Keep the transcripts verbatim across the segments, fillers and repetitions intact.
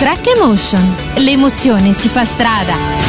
Track Emotion. L'emozione si fa strada.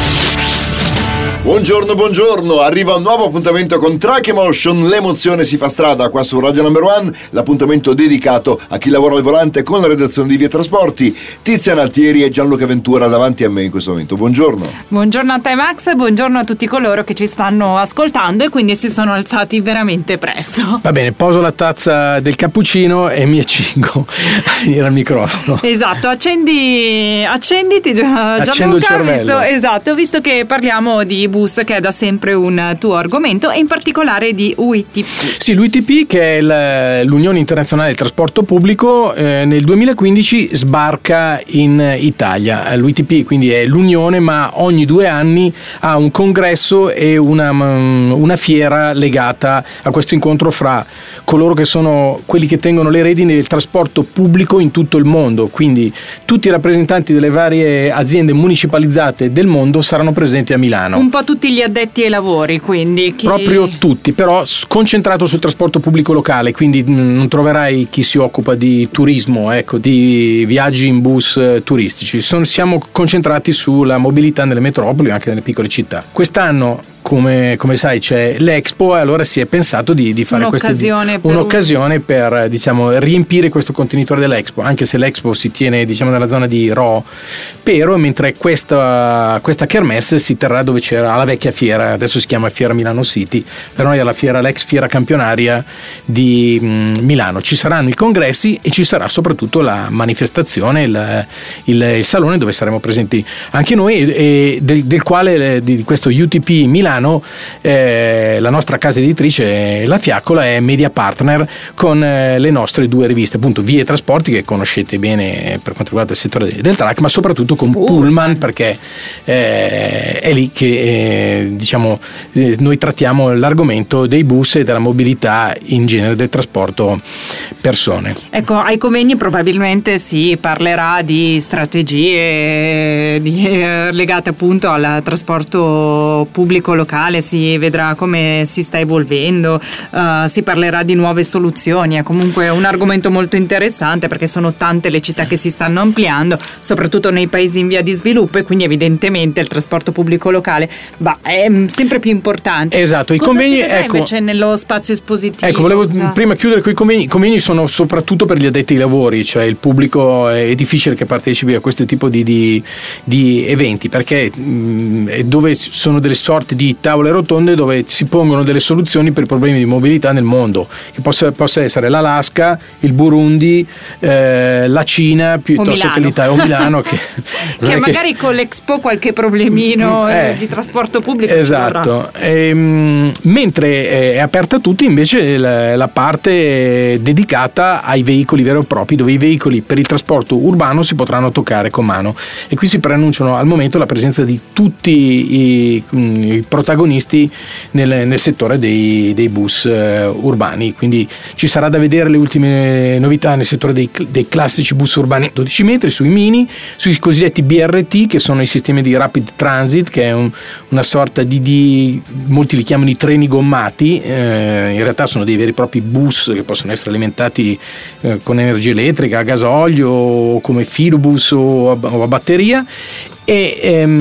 Buongiorno, buongiorno, arriva un nuovo appuntamento con Track Emotion, l'emozione si fa strada qua su Radio Number One, l'appuntamento dedicato a chi lavora al volante con la redazione di Via Trasporti. Tiziana Altieri e Gianluca Ventura davanti a me in questo momento, buongiorno. Buongiorno a te Max, buongiorno a tutti coloro che ci stanno ascoltando e quindi si sono alzati veramente presto. Va bene, poso la tazza del cappuccino e mi accingo a venire al microfono. Esatto, accendi, accenditi Gianluca. Accendo il cervello. Visto, esatto, visto che parliamo di bus, che è da sempre un tuo argomento, e in particolare di U I T P. Sì, l'U I T P, che è l'Unione Internazionale del Trasporto Pubblico, eh, nel duemilaquindici sbarca in Italia. L'U I T P quindi è l'unione, ma ogni due anni ha un congresso e una, una fiera legata a questo incontro fra coloro che sono quelli che tengono le redini del trasporto pubblico in tutto il mondo. Quindi tutti i rappresentanti delle varie aziende municipalizzate del mondo saranno presenti a Milano. Un po' tutti gli addetti ai lavori, quindi chi... proprio tutti, però concentrato sul trasporto pubblico locale, quindi non troverai chi si occupa di turismo, ecco, di viaggi in bus turistici. Sono, siamo concentrati sulla mobilità nelle metropoli, anche nelle piccole città. Quest'anno, come, come sai, c'è l'Expo, e allora si è pensato di, di fare un'occasione, queste, per, un'occasione per diciamo riempire questo contenitore dell'Expo, anche se l'Expo si tiene diciamo nella zona di Ro Pero, mentre questa, questa kermesse si terrà dove c'era la vecchia fiera, adesso si chiama Fiera Milano City, per noi è la fiera, l'ex fiera campionaria di mh, Milano. Ci saranno i congressi e ci sarà soprattutto la manifestazione, il, il, il salone dove saremo presenti anche noi, e, e del, del quale di questo U T P Milano Eh, la nostra casa editrice La Fiaccola è media partner con eh, le nostre due riviste, appunto Via Trasporti, che conoscete bene per quanto riguarda il settore del, del track, ma soprattutto con Pullman, Pullman perché eh, è lì che eh, diciamo eh, noi trattiamo l'argomento dei bus e della mobilità in genere, del trasporto persone. Ecco, ai convegni probabilmente si parlerà di strategie di, eh, legate appunto al trasporto pubblico locale, si vedrà come si sta evolvendo, uh, si parlerà di nuove soluzioni. È comunque un argomento molto interessante perché sono tante le città che si stanno ampliando, soprattutto nei paesi in via di sviluppo, e quindi evidentemente il trasporto pubblico locale bah, è sempre più importante. Esatto, i Cosa convegni, si vedrà ecco, invece nello spazio espositivo? Ecco, volevo Cosa? prima chiudere con i convegni. I convegni sono soprattutto per gli addetti ai lavori, cioè il pubblico è difficile che partecipi a questo tipo di, di, di eventi, perché mh, dove sono delle sorte di tavole rotonde dove si pongono delle soluzioni per i problemi di mobilità nel mondo, che possa, possa essere l'Alaska, il Burundi, eh, la Cina, piuttosto che l'Italia o Milano, che, che magari che... con l'Expo qualche problemino eh, di trasporto pubblico. Esatto. E, mh, mentre è aperta a tutti invece la, la parte dedicata ai veicoli veri e propri, dove i veicoli per il trasporto urbano si potranno toccare con mano, e qui si preannunciano al momento la presenza di tutti i, i protagonisti nel, nel settore dei, dei bus eh, urbani, quindi ci sarà da vedere le ultime novità nel settore dei, dei classici bus urbani dodici metri, sui mini, sui cosiddetti B R T, che sono i sistemi di rapid transit, che è un, una sorta di, di molti li chiamano i treni gommati, eh, in realtà sono dei veri e propri bus che possono essere alimentati eh, con energia elettrica, a gasolio, o come filobus o a, o a batteria. E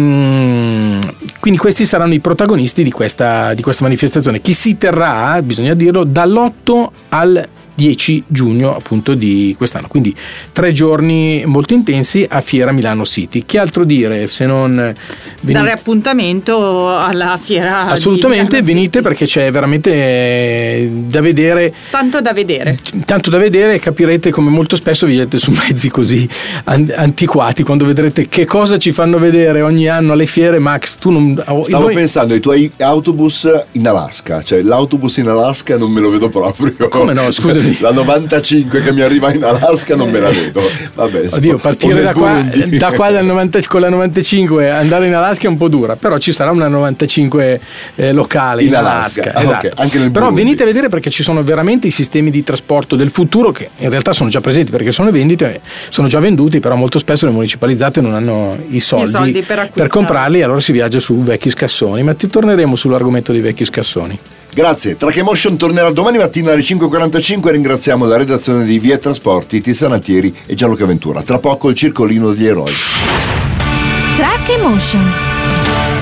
ehm, quindi questi saranno i protagonisti di questa, di questa manifestazione, che si terrà, bisogna dirlo, dall'otto al dieci giugno appunto di quest'anno, quindi tre giorni molto intensi a Fiera Milano City. Che altro dire se non venite... dare appuntamento alla fiera? Assolutamente, venite, perché c'è veramente da vedere, tanto da vedere tanto da vedere e capirete come molto spesso viaggiate su mezzi così antiquati quando vedrete che cosa ci fanno vedere ogni anno alle fiere. Max, tu non... stavo noi... pensando ai tuoi autobus in Alaska, cioè l'autobus in Alaska non me lo vedo proprio. Come no, scusami. La novantacinque che mi arriva in Alaska non me la vedo. Vabbè, oddio, partire da qua, da qua dal novanta, con la novantacinque andare in Alaska è un po' dura, però ci sarà una novantacinque eh, locale in, in Alaska, Alaska. Esatto. Okay. Anche nel però Burundi. Venite a vedere, perché ci sono veramente i sistemi di trasporto del futuro che in realtà sono già presenti, perché sono vendite, sono già venduti, però molto spesso le municipalizzate non hanno i soldi, I soldi per, per comprarli, allora si viaggia su vecchi scassoni. Ma ti torneremo sull'argomento dei vecchi scassoni. Grazie. Track Emotion tornerà domani mattina alle cinque e quarantacinque. Ringraziamo la redazione di Via Trasporti, Tiziana Altieri e Gianluca Ventura. Tra poco il circolino degli eroi. Track Emotion.